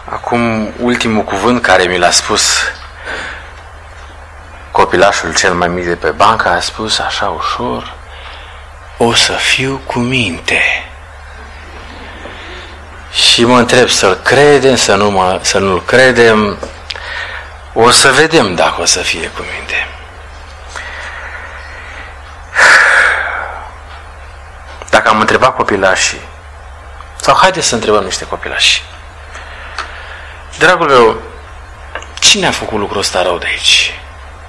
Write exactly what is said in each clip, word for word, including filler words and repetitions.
Acum, ultimul cuvânt care mi l-a spus copilașul cel mai mic de pe bancă, a spus așa ușor: o să fiu cu minte. Și mă întreb să-l credem, să, nu mă, să nu-l credem. O să vedem dacă o să fie cu minte. Dacă am întrebat copilașii, sau haideți să întrebăm niște copilași: dragul meu, cine a făcut lucrul ăsta rău de aici?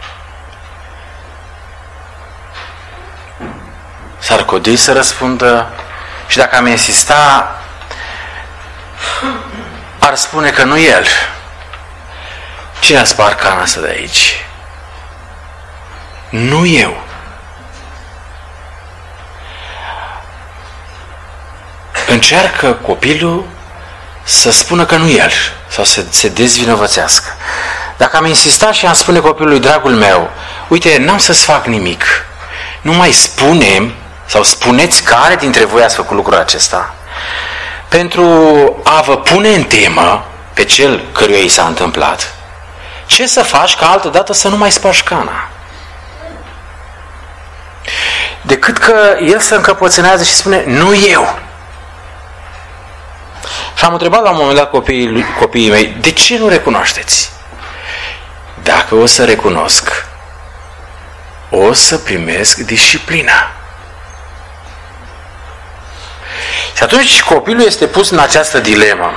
S-ar codi să răspundă și dacă am insista, ar spune că nu el. Cine a spart cana asta de aici? Nu eu. Încearcă copilul să spună că nu el, sau să se dezvinovățească. Dacă am insistat și am spune copilului: dragul meu, uite, n-am să-ți fac nimic, nu mai spunem sau spuneți care dintre voi ați făcut lucrul acesta, pentru a vă pune în temă pe cel căruia i s-a întâmplat, ce să faci ca altă dată să nu mai spargi cana? Decât că el se încăpățânează și spune: nu eu. Și am întrebat la un moment dat copiii, copiii mei: de ce nu recunoașteți? Dacă o să recunosc, o să primesc disciplina. Și atunci copilul este pus în această dilemă: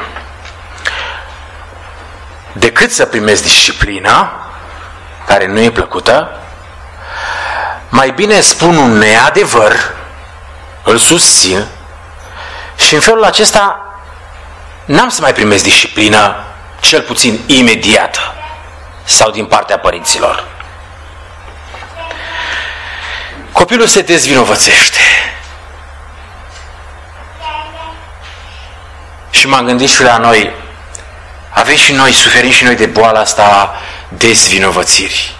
decât să primesc disciplina, care nu e plăcută, mai bine spun un neadevăr, îl susțin și în felul acesta n-am să mai primesc disciplină, cel puțin imediată, sau din partea părinților. Copilul se dezvinovățește. Și m-am gândit și la noi: avem și noi, suferim și noi de boala asta dezvinovățirii.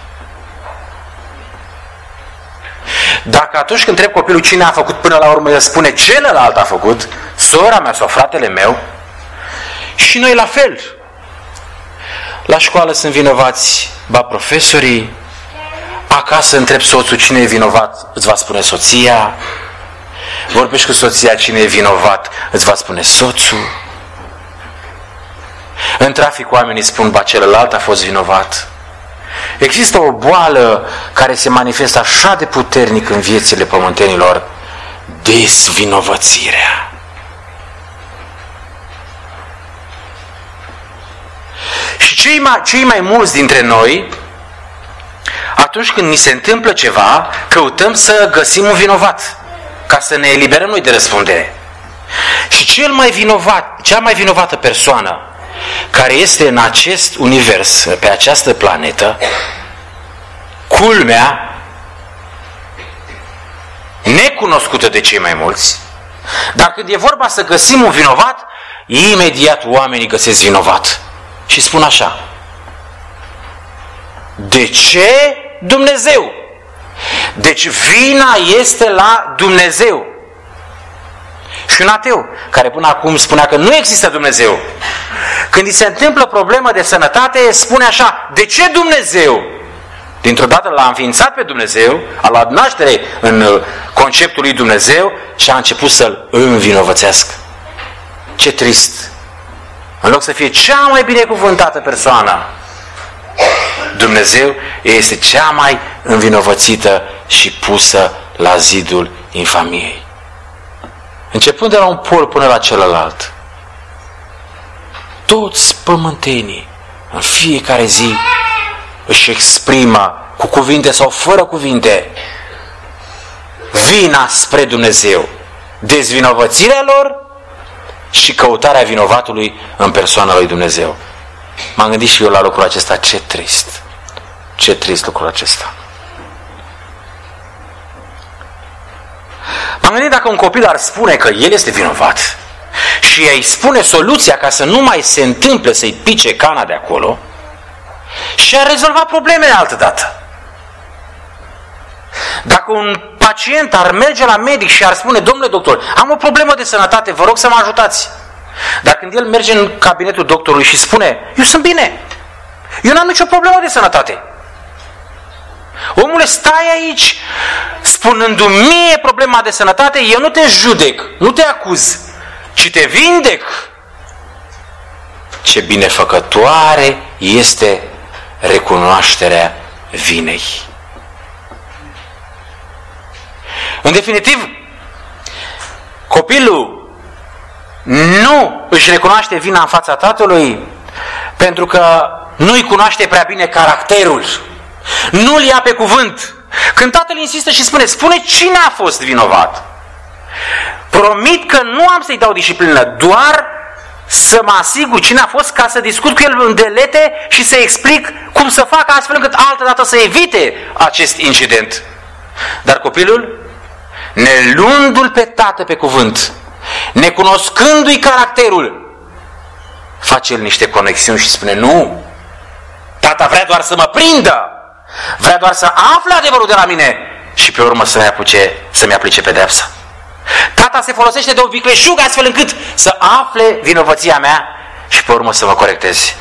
Dacă atunci când întreb copilul cine a făcut, până la urmă el spune celălalt a făcut, sora mea sau fratele meu, și noi la fel. La școală sunt vinovați, ba profesorii, acasă întreb soțul cine e vinovat, îți va spune soția, vorbești cu soția cine e vinovat, îți va spune soțul. În trafic oamenii spun: ba celălalt a fost vinovat. Există o boală care se manifestă așa de puternic în viețile pământenilor: dezvinovățirea. Și cei mai, cei mai mulți dintre noi, atunci când ni se întâmplă ceva, căutăm să găsim un vinovat, ca să ne eliberăm noi de răspundere. Și cel mai vinovat, cea mai vinovată persoană care este în acest univers, pe această planetă, culmea, necunoscută de cei mai mulți, dar când e vorba să găsim un vinovat, imediat oamenii găsesc vinovat. Și spun așa: de ce Dumnezeu? Deci vina este la Dumnezeu. Și un ateu, care până acum spunea că nu există Dumnezeu, când îi se întâmplă problemă de sănătate, spune așa: de ce Dumnezeu? Dintr-o dată l-a înființat pe Dumnezeu, a luat naștere în conceptul lui Dumnezeu și a început să-l învinovățească. Ce trist! În loc să fie cea mai binecuvântată persoană, Dumnezeu este cea mai învinovățită și pusă la zidul infamiei. Începând de la un pol până la celălalt, toți pământenii în fiecare zi își exprimă cu cuvinte sau fără cuvinte vina spre Dumnezeu, dezvinovățirea lor și căutarea vinovatului în persoana lui Dumnezeu. M-am gândit și eu la lucrul acesta: ce trist, ce trist lucrul acesta. M-am gândit dacă un copil ar spune că el este vinovat și îi spune soluția ca să nu mai se întâmple să-i pice cana de acolo, și ar rezolva problemele altă dată. Dacă un pacient ar merge la medic și ar spune: domnule doctor, am o problemă de sănătate, vă rog să mă ajutați, Dar când el merge în cabinetul doctorului și spune, eu sunt bine, eu n-am nicio problemă de sănătate. Omule, stai aici, spunându-mi mie problema de sănătate, eu nu te judec, nu te acuz, ci te vindec. Ce binefăcătoare este recunoașterea vinei. În definitiv, copilul nu își recunoaște vina în fața tatălui pentru că nu-i cunoaște prea bine caracterul. Nu-l ia pe cuvânt. Când tatăl insistă și spune, spune cine a fost vinovat. Promit că nu am să-i dau disciplină, doar să mă asigur cine a fost ca să discut cu el în delete și să explic cum să fac astfel încât altă dată să evite acest incident. Dar copilul, neluându-l pe tată pe cuvânt, necunoscându-i caracterul, face el niște conexiuni și spune, nu, tata vrea doar să mă prindă, vrea doar să afle adevărul de la mine și pe urmă să-mi aplice, să-mi aplice pedeapsa. Tata se folosește de o vicleșug astfel încât să afle vinovăția mea și pe urmă să mă corecteze.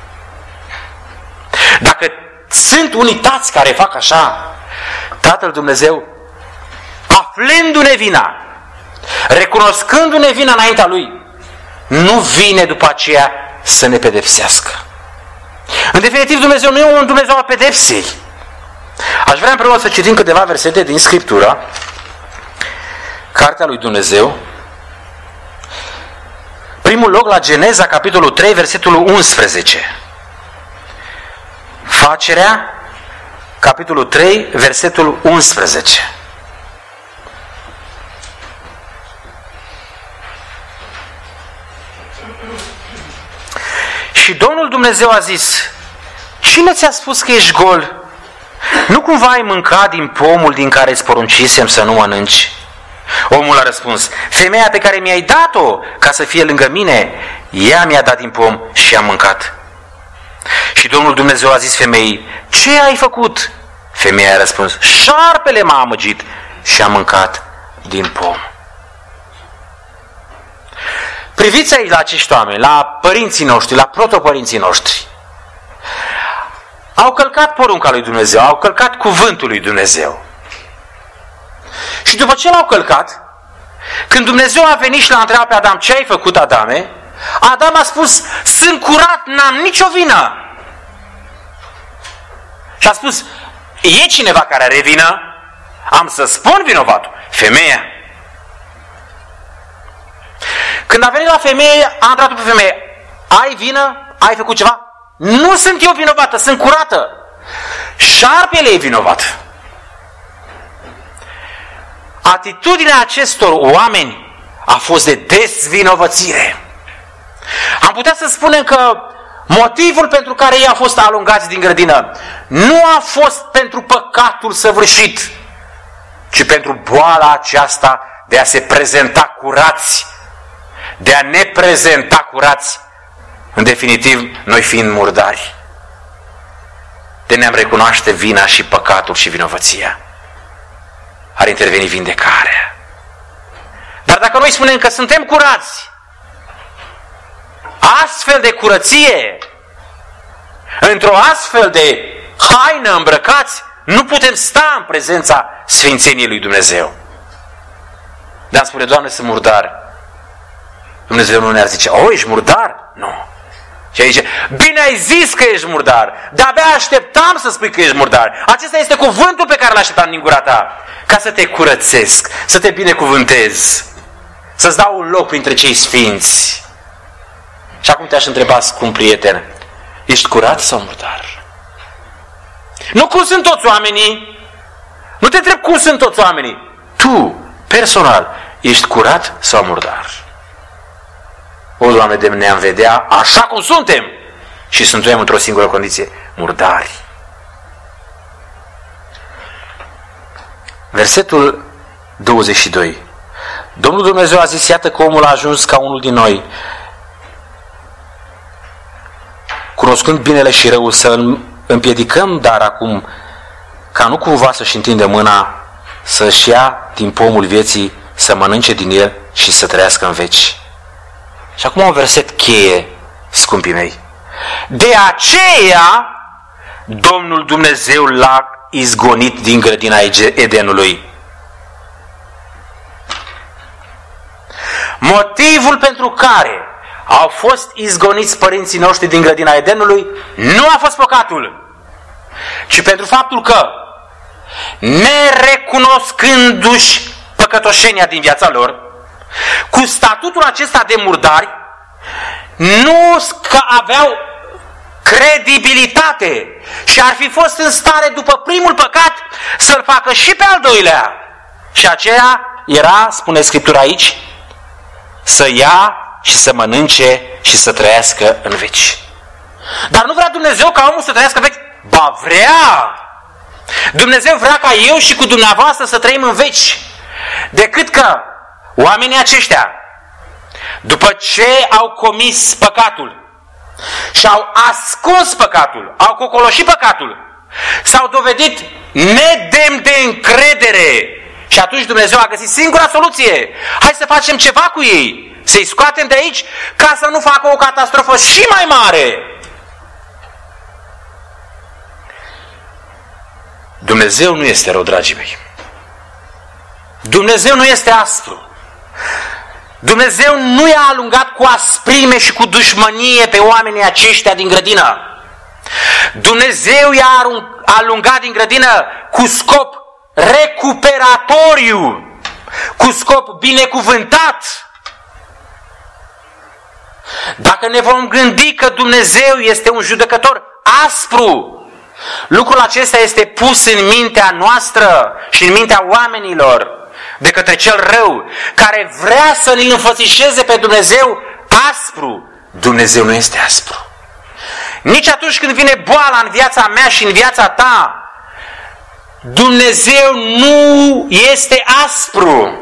Dacă sunt unii tați care fac așa, Tatăl Dumnezeu, aflându-ne vina, recunoscându-ne vina înaintea Lui, nu vine după aceea să ne pedepsească. În definitiv, Dumnezeu nu e un Dumnezeu al pedepsei. Aș vrea împreună să citim câteva versete din Scriptură, Cartea lui Dumnezeu. Primul loc la Geneza, capitolul trei, versetul unsprezece. Facerea, capitolul trei, versetul unsprezece. Și Domnul Dumnezeu a zis, cine ți-a spus că ești gol? Nu cumva ai mâncat din pomul din care îți poruncisem să nu mănânci? Omul a răspuns, femeia pe care mi-ai dat-o ca să fie lângă mine, ea mi-a dat din pom și am mâncat. Și Domnul Dumnezeu a zis femeii, ce ai făcut? Femeia a răspuns, șarpele m-a amăgit și am mâncat din pom. Priviți aici la acești oameni, la părinții noștri, la protopărinții noștri. Au călcat porunca lui Dumnezeu, au călcat cuvântul lui Dumnezeu. Și după ce l-au călcat, când Dumnezeu a venit și l-a întrebat pe Adam, ce ai făcut, Adame? Adam a spus, sunt curat, n-am nicio vină. Și a spus, e cineva care are vină? Am să spun vinovatul, femeia. Când a venit la femeie, a întrebat pe femeie, ai vină? Ai făcut ceva? Nu sunt eu vinovată, sunt curată. Șarpele e vinovat. Atitudinea acestor oameni a fost de dezvinovățire. Am putea să spunem că motivul pentru care ei au fost alungați din grădină nu a fost pentru păcatul săvârșit, ci pentru boala aceasta de a se prezenta curați, de a ne prezenta curați, în definitiv, noi fiind murdari, de ne-am recunoaște vina și păcatul și vinovăția. Ar interveni vindecarea. Dar dacă noi spunem că suntem curați, astfel de curăție, într-o astfel de haină îmbrăcați, nu putem sta în prezența Sfințeniei lui Dumnezeu. Dar spune, Doamne, sunt murdar. Dumnezeu nu ne-ar zice, o, ești murdar? Nu. Și aici, bine ai zis că ești murdar, de-abia așteptam să spui că ești murdar. Acesta este cuvântul pe care l-așteptam din gura ta, ca să te curățesc, să te binecuvântez, să-ți dau un loc printre cei sfinți. Și acum te-aș întreba, scump prieten, ești curat sau murdar? Nu cum sunt toți oamenii, nu te întreb cum sunt toți oamenii. Tu, personal, ești curat sau murdar? O, Doamne, de ne-am vedea așa cum suntem și suntem într-o singură condiție, murdari. Versetul douăzeci și doi. Domnul Dumnezeu a zis, iată că omul a ajuns ca unul din noi, cunoscând binele și răul, să împiedicăm dar acum ca nu cumva să-și întinde mâna, să-și ia din pomul vieții, să mănânce din el și să trăiască în veci. Și acum un verset cheie, scumpii mei. De aceea Domnul Dumnezeu l-a izgonit din grădina Edenului. Motivul pentru care au fost izgoniți părinții noștri din grădina Edenului nu a fost păcatul, ci pentru faptul că, nerecunoscându-și păcătoșenia din viața lor, cu statutul acesta de murdari, nu că aveau credibilitate și ar fi fost în stare, după primul păcat, să-l facă și pe al doilea. Și aceea era, spune Scriptura aici, să ia și să mănânce și să trăiască în veci. Dar nu vrea Dumnezeu ca omul să trăiască în veci. Ba vrea! Dumnezeu vrea ca eu și cu dumneavoastră să trăim în veci. Decât că oamenii aceștia, după ce au comis păcatul și au ascuns păcatul, au cocoloșit păcatul, s-au dovedit nedemni de încredere. Și atunci Dumnezeu a găsit singura soluție. Hai să facem ceva cu ei, să-i scoatem de aici, ca să nu facă o catastrofă și mai mare. Dumnezeu nu este rău, dragii mei. Dumnezeu nu este aspru. Dumnezeu nu i-a alungat cu asprime și cu dușmănie pe oamenii aceștia din grădină. Dumnezeu i-a alungat din grădină cu scop recuperatoriu, cu scop binecuvântat. Dacă ne vom gândi că Dumnezeu este un judecător aspru, lucrul acesta este pus în mintea noastră și în mintea oamenilor de către cel rău, care vrea să ne înfățișeze pe Dumnezeu aspru. Dumnezeu nu este aspru. Nici atunci când vine boala în viața mea și în viața ta, Dumnezeu nu este aspru.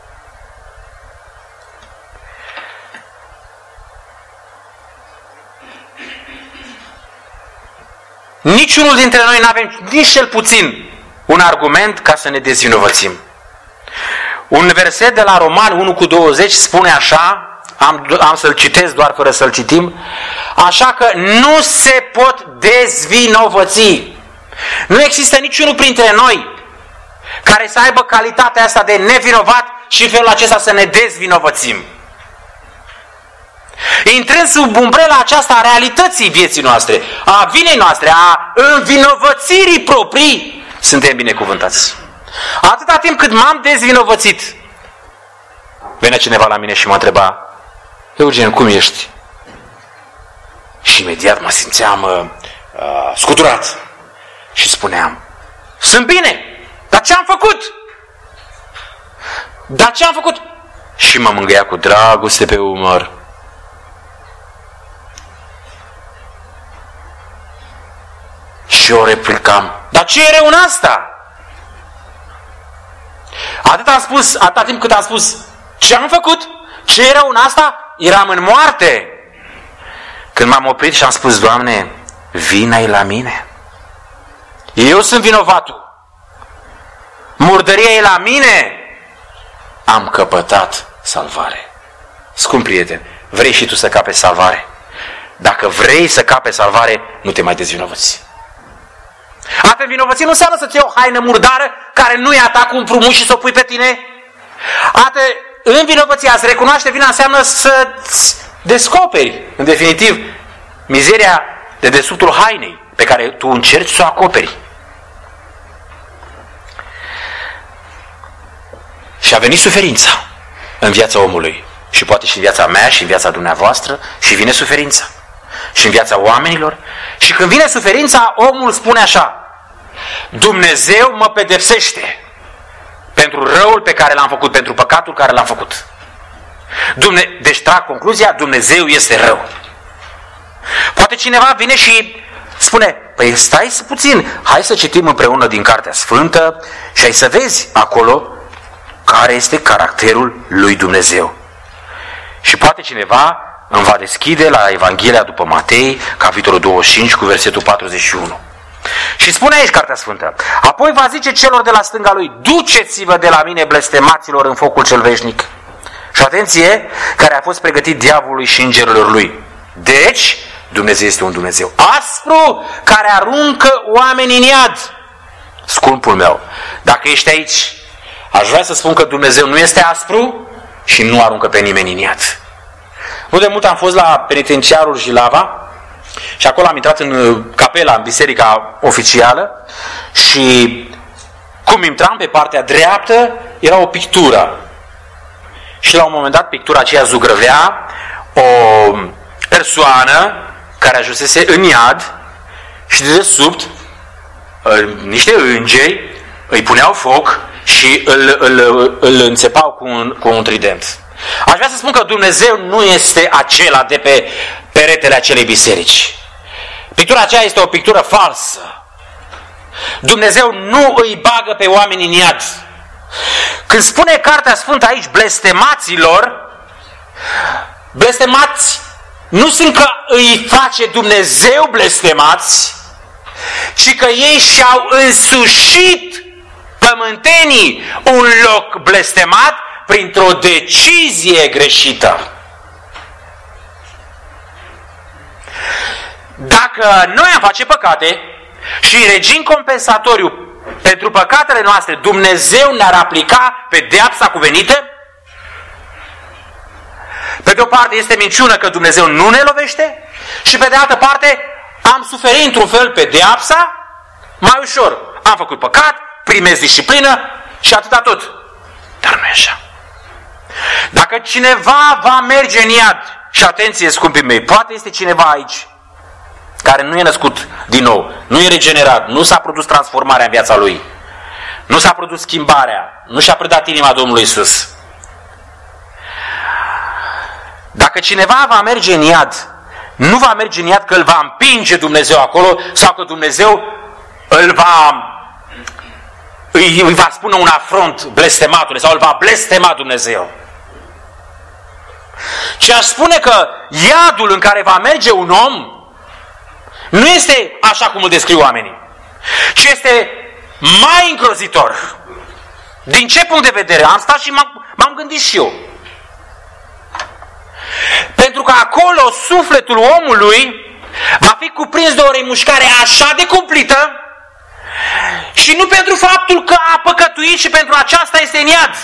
Niciunul dintre noi nu avem nici cel puțin un argument ca să ne dezvinovățim. Un verset de la Romani unu cu douăzeci spune așa, am, am să-l citesc doar fără să-l citim, așa că nu se pot dezvinovăți. Nu există niciunul printre noi care să aibă calitatea asta de nevinovat și în felul acesta să ne dezvinovățim. Intrând sub umbrela aceasta a realității vieții noastre, a vinei noastre, a învinovățirii proprii, suntem binecuvântați. Atâta timp cât m-am dezvinovățit, venea cineva la mine și mă întreba: Eugen, cum ești? Și imediat mă simțeam uh, uh, scuturat și spuneam: sunt bine, dar ce am făcut? Dar ce am făcut? Și mă mângâia cu dragoste pe umăr. Și eu replicam: dar ce e rău în asta? Atât am spus, atâta timp cât am spus ce am făcut, ce e rău în asta, eram în moarte. Când m-am oprit și am spus: Doamne, vina-i la mine. Eu sunt vinovatul. Murdăria e la mine. Am căpătat salvare. Scump prieten, vrei și tu să capeți salvare? Dacă vrei să capeți salvare, nu te mai dezvinovăți. A te învinovăți nu înseamnă să-ți iei o haină murdară care nu e a ta cu un frumos și să o pui pe tine. A te învinovăți, a-ți recunoaște vina înseamnă să-ți descoperi, în definitiv, mizeria de desubtul hainei pe care tu încerci să o acoperi. Și a venit suferința în viața omului. Și poate și în viața mea și în viața dumneavoastră. Și vine suferința. Și în viața oamenilor. Și când vine suferința, omul spune așa: Dumnezeu mă pedepsește pentru răul pe care l-am făcut, pentru păcatul care l-am făcut. Dumne... Deci trag concluzia: Dumnezeu este rău. Poate cineva vine și spune: păi stai puțin, hai să citim împreună din Cartea Sfântă și ai să vezi acolo care este caracterul lui Dumnezeu. Și poate cineva îmi va deschide la Evanghelia după Matei, capitolul douăzeci și cinci, cu versetul patruzeci și unu. Și spune aici Cartea Sfântă: apoi va zice celor de la stânga lui: duceți-vă de la mine, blestemaților, în focul cel veșnic, Și atenție, care a fost pregătit diavolului și îngerilor lui. Deci, Dumnezeu este un Dumnezeu aspru care aruncă oamenii în iad. Scumpul meu, dacă ești aici, aș vrea să spun că Dumnezeu nu este aspru și nu aruncă pe nimeni în iad. Nu de mult am fost la penitenciarul Jilava și acolo am intrat în capela, în biserica oficială și cum intram pe partea dreaptă era o pictură. Și la un moment dat pictura aceea zugrăvea o persoană care ajunsese în iad și de desubt niște îngeri îi puneau foc și îl, îl, îl înțepau cu un, cu un trident. Aș vrea să spun că Dumnezeu nu este acela de pe peretele acelei biserici. Pictura aceea este o pictură falsă. Dumnezeu nu îi bagă pe oameni în iad. Când spune Cartea Sfântă aici blestemaților, blestemați nu sunt că îi face Dumnezeu blestemați, ci că ei și-au însușit pământenii un loc blestemat printr-o decizie greșită. Dacă noi am face păcate și în regim compensatoriu pentru păcatele noastre Dumnezeu ne-ar aplica pedeapsa cuvenită, pe de o parte este minciună că Dumnezeu nu ne lovește și pe de altă parte am suferit într-un fel pedeapsa mai ușor. Am făcut păcat, primesc disciplină și atâta tot. Dar nu e așa. Dacă cineva va merge în iad, și atenție scumpii mei, poate este cineva aici care nu e născut din nou, nu e regenerat, nu s-a produs transformarea în viața lui, nu s-a produs schimbarea, nu și-a predat inima Domnului Iisus. Dacă cineva va merge în iad, nu va merge în iad că îl va împinge Dumnezeu acolo sau că Dumnezeu îl va, îi, îi va spune un afront blestematului sau îl va blestema Dumnezeu. Ci aș spune că iadul în care va merge un om nu este așa cum îl descriu oamenii, ci este mai îngrozitor. Din ce punct de vedere? Am stat și m-am, m-am gândit și eu. Pentru că acolo sufletul omului va fi cuprins de o remușcare așa de cumplită și nu pentru faptul că a păcătuit și pentru aceasta este în iad.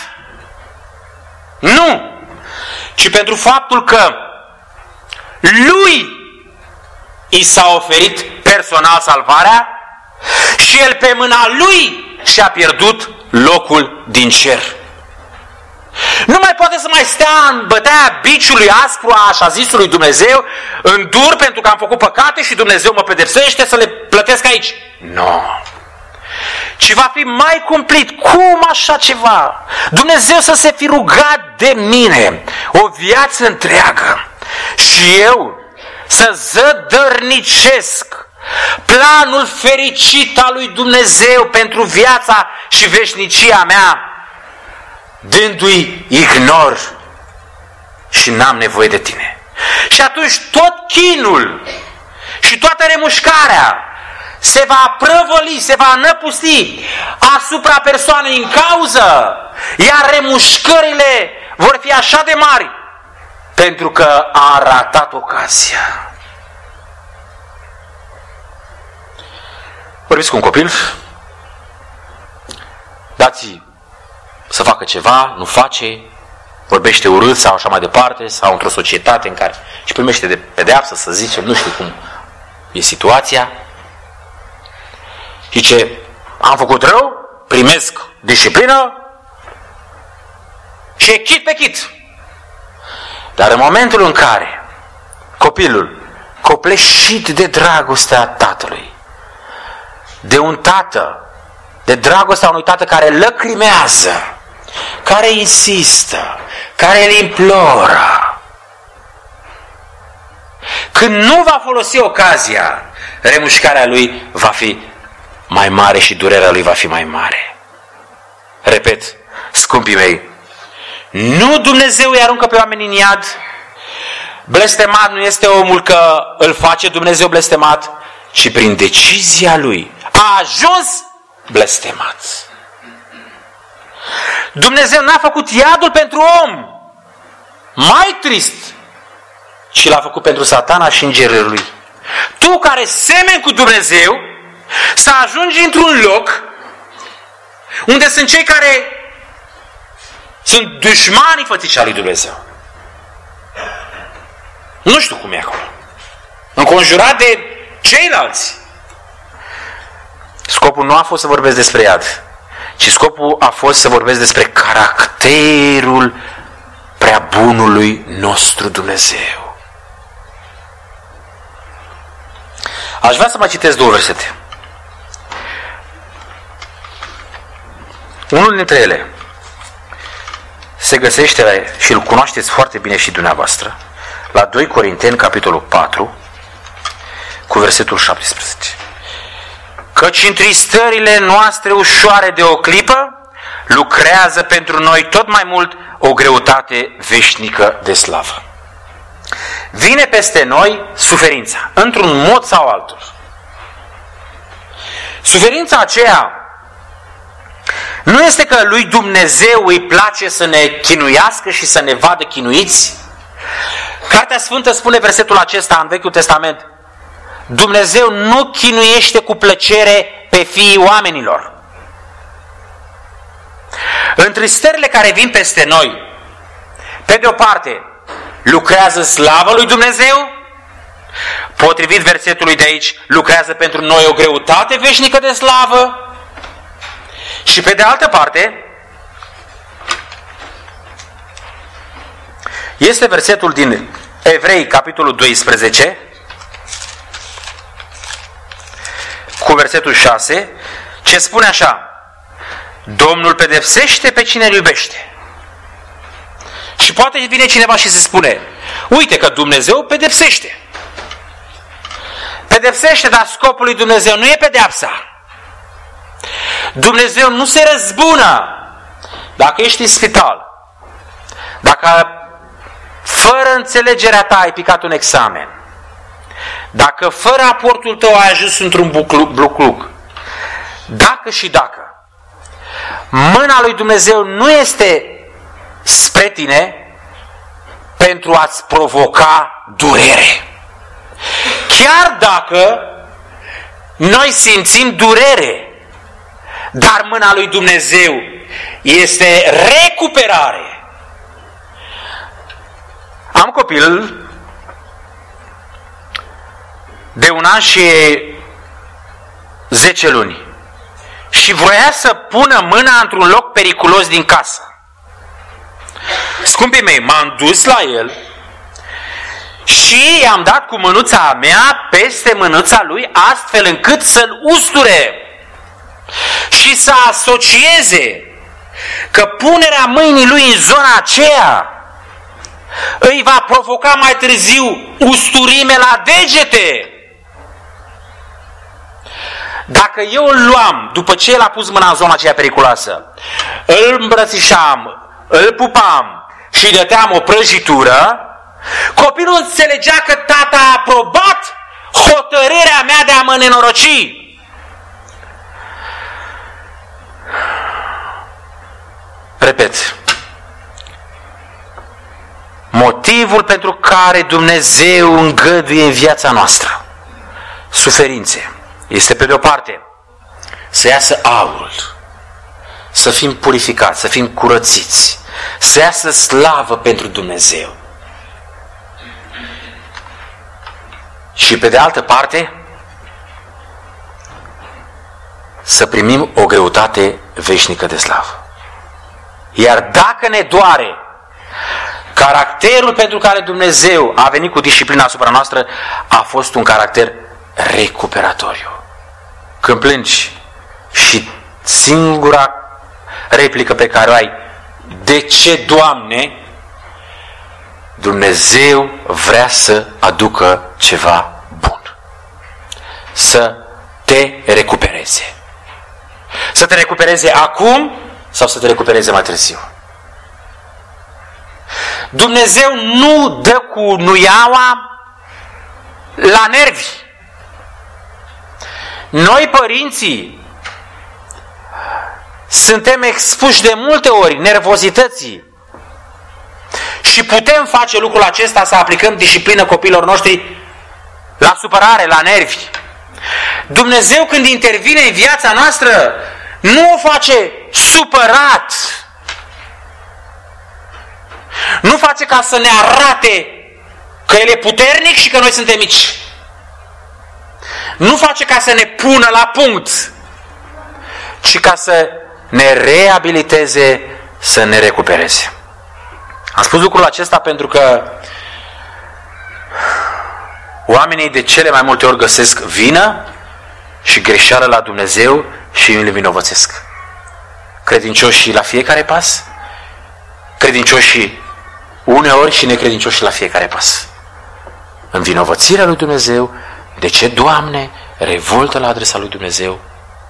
Nu! Ci pentru faptul că lui i s-a oferit personal salvarea și el pe mâna lui și-a pierdut locul din cer. Nu mai poate să mai stea în bătaia biciului aspru a așa zisului Dumnezeu, în dur pentru că am făcut păcate și Dumnezeu mă pedepsește să le plătesc aici. Nu. Ci va fi mai cumplit. Cum așa ceva? Dumnezeu să se fi rugat de mine o viață întreagă și eu să zădărnicesc planul fericit al lui Dumnezeu pentru viața și veșnicia mea, dându-i ignor și n-am nevoie de tine. Și atunci tot chinul și toată remușcarea se va prăvăli, se va năpusti asupra persoanei în cauză, iar remușcările vor fi așa de mari pentru că a ratat ocazia. Vorbiți cu un copil, dați-i să facă ceva, nu face, vorbește urât sau așa mai departe, sau într-o societate în care și primește de pedeapsă, să zicem, nu știu cum e situația. Și ce am făcut rău, primesc disciplină și e chit pe chit. Dar în momentul în care copilul, copleșit de dragostea tatălui, de un tată, de dragostea unui tată care lăcrimează, care insistă, care îl imploră, când nu va folosi ocazia, remușcarea lui va fi mai mare și durerea lui va fi mai mare. Repet, scumpii mei, nu Dumnezeu îi aruncă pe oameni în iad. Blestemat nu este omul că îl face Dumnezeu blestemat, ci prin decizia lui a ajuns blestemat. Dumnezeu n-a făcut iadul pentru om, mai trist, ci l-a făcut pentru Satana și îngerii lui. Tu care semeni cu Dumnezeu, să ajungi într-un loc unde sunt cei care sunt dușmanii fățișa lui Dumnezeu. Nu știu cum e acolo. Înconjurat de ceilalți. Scopul nu a fost să vorbesc despre iad, ci scopul a fost să vorbesc despre caracterul prea bunului nostru Dumnezeu. Aș vrea să mai citesc două versete. Unul dintre ele se găsește și îl cunoașteți foarte bine și dumneavoastră, la doi Corinteni, capitolul patru, cu versetul șaptesprezece. Căci întristările noastre ușoare de o clipă lucrează pentru noi tot mai mult o greutate veșnică de slavă. Vine peste noi suferința, într-un mod sau altul. Suferința aceea nu este că lui Dumnezeu îi place să ne chinuiască și să ne vadă chinuiți. Cartea Sfântă spune versetul acesta în Vechiul Testament: Dumnezeu nu chinuiește cu plăcere pe fiii oamenilor. Întristările care vin peste noi, pe de o parte, lucrează slavă lui Dumnezeu, potrivit versetului de aici, lucrează pentru noi o greutate veșnică de slavă, și pe de altă parte, este versetul din Evrei, capitolul doisprezece, cu versetul șase, ce spune așa: Domnul pedepsește pe cine îl iubește. Și poate vine cineva și se spune: uite că Dumnezeu pedepsește. Pedepsește, dar scopul lui Dumnezeu nu e pedeapsa. Dumnezeu nu se răzbună dacă ești în spital, dacă fără înțelegerea ta ai picat un examen, dacă fără aportul tău ai ajuns într-un bucluc, dacă și dacă. Mâna lui Dumnezeu nu este spre tine pentru a-ți provoca durere. Chiar dacă noi simțim durere, dar mâna lui Dumnezeu este recuperare. Am copil de un an și zece luni și vroia să pună mâna într-un loc periculos din casă. Scumpii mei, m-am dus la el și i-am dat cu mânuța mea peste mânuța lui, astfel încât să-l usture și să asocieze că punerea mâinii lui în zona aceea îi va provoca mai târziu usturime la degete. Dacă eu îl luam, după ce el a pus mâna în zona aceea periculoasă, îl îmbrățișam, îl pupam și îi dăteam o prăjitură, copilul înțelegea că tata a aprobat hotărârea mea de a mă nenoroci. Repet, motivul pentru care Dumnezeu îngăduie în viața noastră suferințe este, pe de o parte, să iasă aurul, să fim purificați, să fim curățiți, să iasă slavă pentru Dumnezeu. Și pe de altă parte, să primim o greutate veșnică de slavă. Iar dacă ne doare, caracterul pentru care Dumnezeu a venit cu disciplina asupra noastră a fost un caracter recuperatoriu. Când plângi și singura replică pe care o ai: de ce, Doamne? Dumnezeu vrea să aducă ceva bun. Să te recupereze. Să te recupereze acum sau să te recupereze mai târziu. Dumnezeu nu dă cu nuiaua la nervi. Noi, părinții, suntem expuși de multe ori nervozității Și putem face lucrul acesta, să aplicăm disciplină copiilor noștri la supărare, la nervi. Dumnezeu când intervine în viața noastră, nu o face supărat. Nu face ca să ne arate că El e puternic și că noi suntem mici. Nu face ca să ne pună la punct, ci ca să ne reabiliteze, să ne recupereze. Am spus lucrul acesta pentru că oamenii de cele mai multe ori găsesc vină și greșeală la Dumnezeu și îi învinovățesc. Credincioșii la fiecare pas, credincioșii uneori și necredincioșii la fiecare pas. Învinovățirea lui Dumnezeu. De ce, Doamne, revoltă la adresa lui Dumnezeu?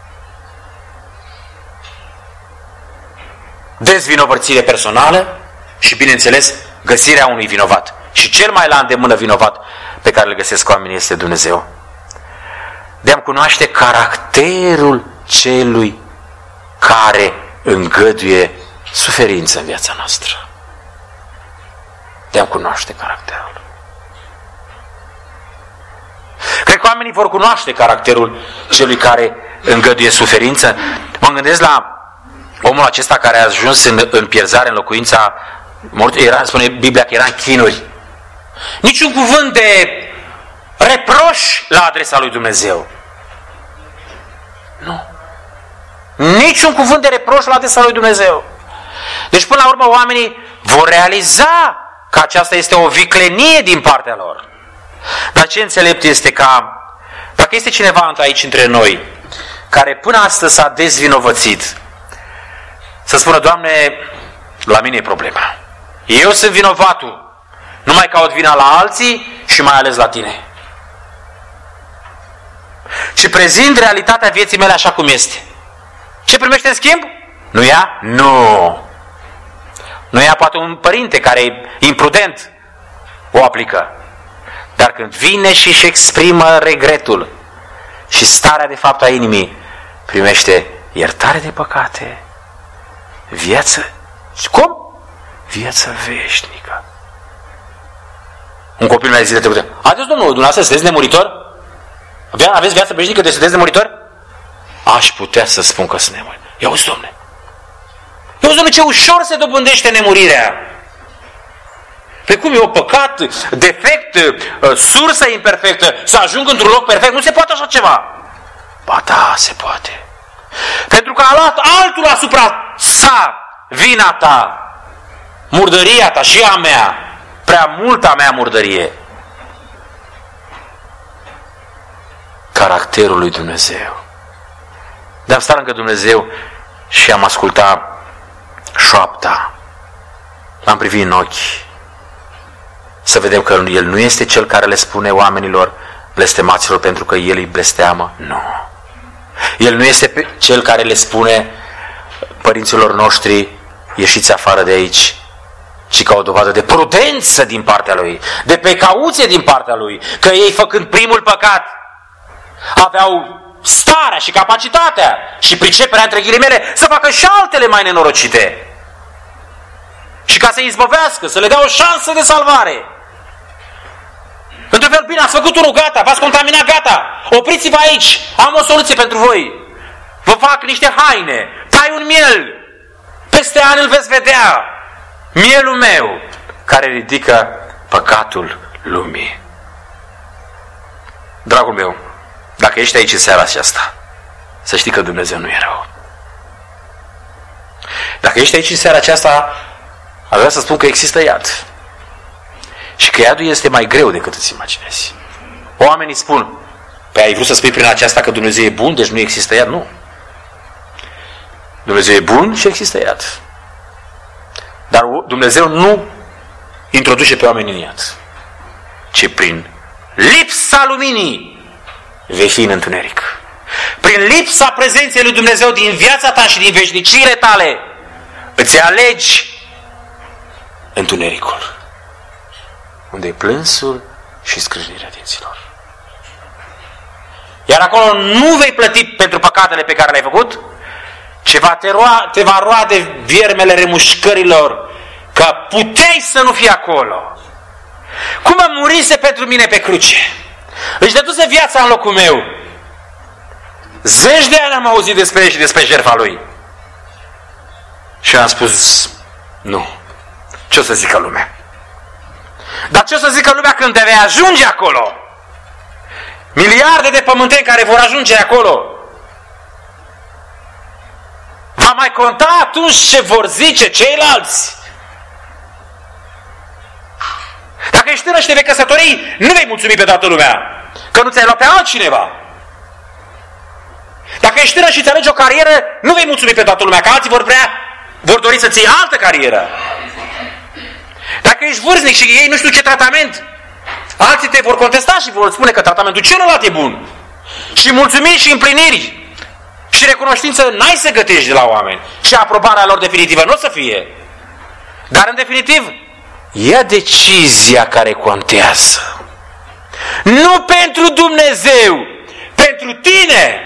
Dezvinovățire personală și, bineînțeles, găsirea unui vinovat. Și cel mai la îndemână vinovat pe care îl găsesc oamenii este Dumnezeu. De-am cunoaște caracterul celui care îngăduie suferință în viața noastră. De-am cunoaște caracterul. Cred că oamenii vor cunoaște caracterul celui care îngăduie suferință. Mă gândesc la omul acesta care a ajuns în, în pierzare, în locuința mort, era, spune Biblia că era în chinuri. Niciun cuvânt de reproș la adresa lui Dumnezeu. Nu. Niciun cuvânt de reproș la adresa lui Dumnezeu. Deci până la urmă oamenii vor realiza că aceasta este o viclenie din partea lor. Dar ce înțelept este ca, dacă este cineva aici între noi care până astăzi s-a dezvinovățit, să spună: Doamne, la mine e problema. Eu sunt vinovatul. Nu mai caut vina la alții și mai ales la tine. Ci prezint realitatea vieții mele așa cum este. Ce primește în schimb? Nu ea? Nu. Nu ea poate un părinte care e imprudent o aplică. Dar când vine și își exprimă regretul și starea de fapt a inimii, primește iertare de păcate, viață. Cum? Viață veșnică. Un copil mi-a zis de trecută: Adeți, domnul, dumneavoastră sunteți nemuritor? Aveți viață veșnică de sunteți nemuritor? Aș putea să spun că sunt nemuritor. Ia uzi, domnule. Ia uzi, domnule, ce ușor se dobândește nemurirea. Pe cum e o păcat, defect, sursă imperfectă, să ajung într-un loc perfect? Nu se poate așa ceva. Ba da, se poate. Pentru că a luat altul asupra sa vina ta, murdăria ta și a mea, prea multa mea murdărie. Caracterul lui Dumnezeu. De-am stat lângă Dumnezeu și am ascultat șoapta. L-am privit în ochi. Să vedem că El nu este Cel care le spune oamenilor, blestemaților, pentru că El îi blesteamă. Nu. El nu este Cel care le spune părinților noștri: ieșiți afară de aici, ci ca o dovadă de prudență din partea Lui, de precauție din partea Lui, că ei, făcând primul păcat, aveau starea și capacitatea și priceperea, între ghilimele, să facă și altele mai nenorocite. Și ca să-i izbăvească, să le dea o șansă de salvare. Într-un fel: bine, ați făcut unul, gata, v-ați contaminat, gata, opriți-vă aici, am o soluție pentru voi. Vă fac niște haine, tai un miel, peste ani îl veți vedea, mielul meu, care ridică păcatul lumii. Dragul meu, dacă ești aici în seara aceasta, să știi că Dumnezeu nu e rău. Dacă ești aici în seara aceasta, aș vrea să spun că există iad. Și că iadul este mai greu decât îți imaginezi. Oamenii spun: păi ai vrut să spui prin aceasta că Dumnezeu e bun, deci nu există iad? Nu. Dumnezeu e bun și există iad. Dar Dumnezeu nu introduce pe oameni în iad, ci prin lipsa luminii vei fi în întuneric. Prin lipsa prezenței lui Dumnezeu din viața ta și din veșnicile tale, îți alegi întunericul, unde e plânsul și scrâșnirea dinților. Iar acolo nu vei plăti pentru păcatele pe care le-ai făcut, ci va te, roa, te va roade viermele remușcărilor că puteai să nu fii acolo. Cum a murise pentru mine pe cruce. Își dăduse viața în locul meu. Zeci de ani am auzit despre el și despre jertfa lui. Și am spus, nu. Ce o să zică lumea? Dar ce o să zică lumea când te vei ajunge acolo? Miliarde de pământeni care vor ajunge acolo. Va mai conta atunci ce vor zice ceilalți? Dacă ești tânăr și te vei căsători, nu vei mulțumi pe toată lumea, că nu ți-ai luat pe altcineva. Dacă ești tânăr și îți alegi o carieră, nu vei mulțumi pe toată lumea, că alții vor vrea, vor dori să-ți iei altă carieră. Dacă ești vârstnic și ei nu știu ce tratament, alții te vor contesta și vor spune că tratamentul celălalt e bun. Și mulțumiri și împliniri și recunoștință n-ai să gătești de la oameni. Și aprobarea lor definitivă nu o să fie. Dar în definitiv, ia decizia care contează. Nu pentru Dumnezeu, pentru tine.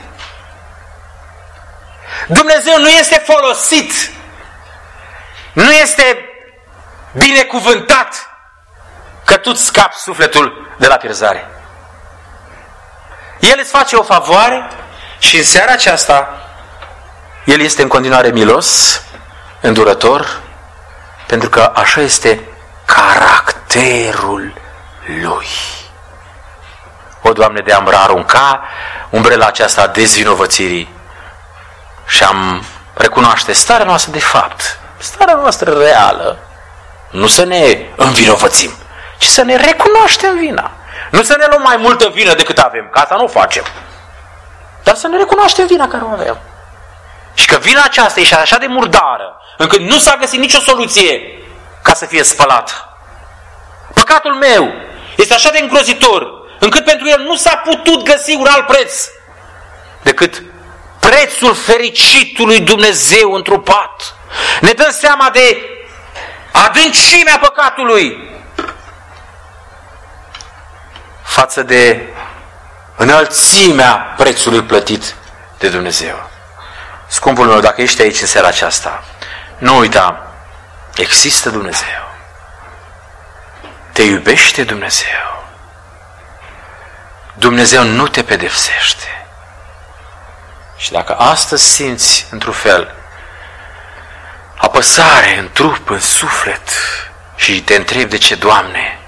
Dumnezeu nu este folosit, nu este binecuvântat că tu îți scapi sufletul de la pierzare. El îți face o favoare și în seara aceasta El este în continuare milos, îndurător, pentru că așa este caracterul Lui. O, Doamne, de am arunca umbrela aceasta a dezvinovățirii și am recunoaște starea noastră de fapt, starea noastră reală, nu să ne învinovățim, ci să ne recunoaștem vina. Nu să ne luăm mai multă vină decât avem, că asta nu o facem. Dar să ne recunoaștem vina care o avem. Și că vina aceasta e așa de murdară, încât nu s-a găsit nicio soluție ca să fie spălată. Păcatul meu este așa de îngrozitor, încât pentru el nu s-a putut găsi un alt preț decât prețul fericitului Dumnezeu întrupat. Ne dăm seama de adâncimea păcatului față de înălțimea prețului plătit de Dumnezeu. Scumpul meu, dacă ești aici în seara aceasta, nu uita, există Dumnezeu. Te iubește Dumnezeu. Dumnezeu nu te pedepsește. Și dacă astăzi simți într-un fel apăsare în trup, în suflet și te întrebi de ce, Doamne,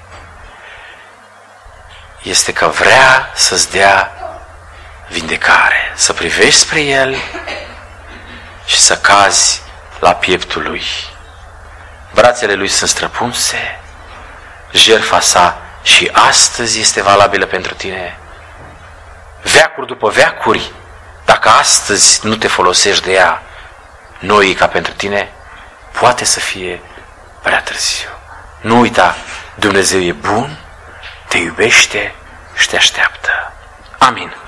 este că vrea să-ți dea vindecare, să privești spre El și să cazi la pieptul Lui. Brațele Lui sunt străpunse, jertfa sa și astăzi este valabilă pentru tine. Veacuri după veacuri, dacă astăzi nu te folosești de ea, noi ca pentru tine, poate să fie prea târziu. Nu uita, Dumnezeu e bun, te iubește și te așteaptă. Amin.